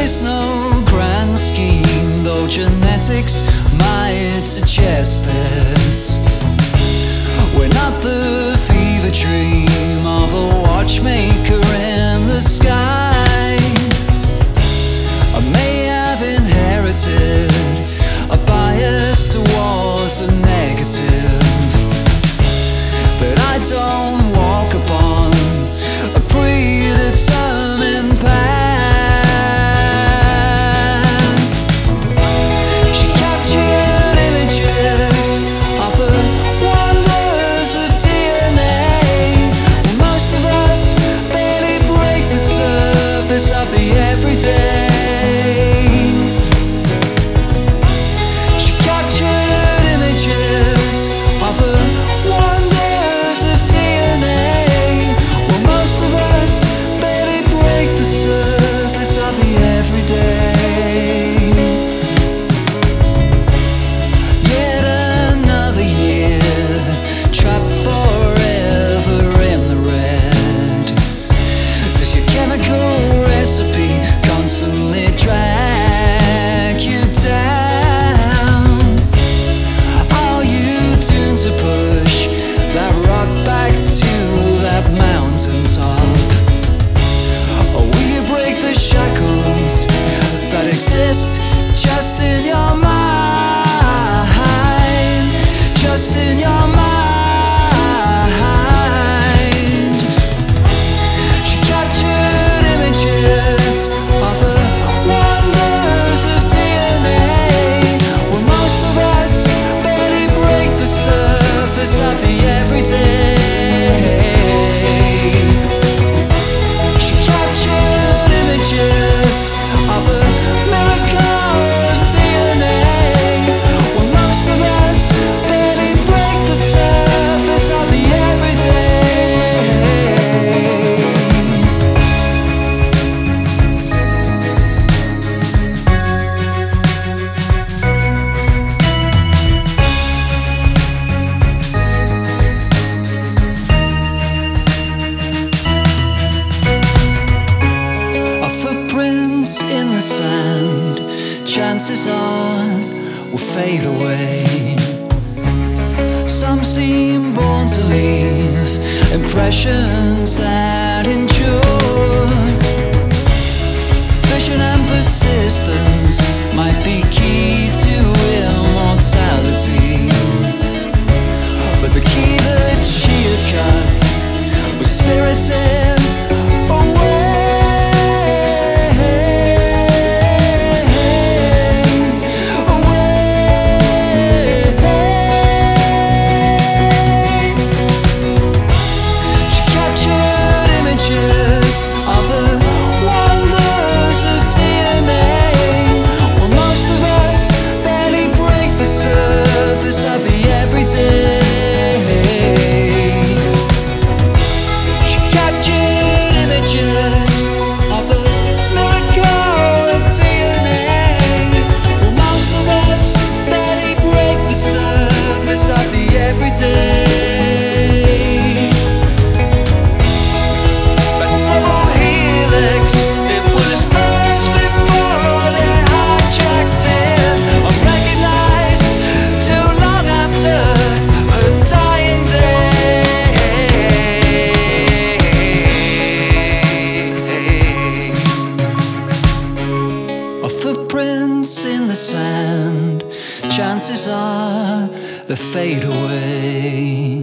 is no grand scheme, though genetics might suggest this. We're not the fever dream of a watchmaker in the sky. I may have inherited a bias towards the negative, but I don't walk upon a predetermined path. She captured images of the wonders of DNA. Well, most of us barely break the surface of the everyday. She captured images of the wonders of DNA. Well, most of us barely break the surface of the everyday. Yet another year, trapped forever in the red. Does your chemical recipe constantly drag you down? Are you doomed to push that rock back to that mountaintop? Or will you break the shackles that exist just in your mind? Just in your mind. She captured images of the wonders of DNA. Well, most of us barely break the surface of the everyday. She captured images of a miracle of DNA. Well, most of us barely break the surface of the everyday. Our footprints in the sand, chances are, will fade away. Some seem born to leave impressions that endure. Vision and persistence might be key to immortality, but the key that she had cut was spirited away. She captured images of the wonders of DNA. Well, most of us barely break the surface of the everyday. She captured images of the miracle of DNA. Well, most of us barely break the surface of the everyday. A double helix, it was Earth's before they hijacked it. Unrecognized too long after her dying day. Our footprints in the sand, chances are they fade away.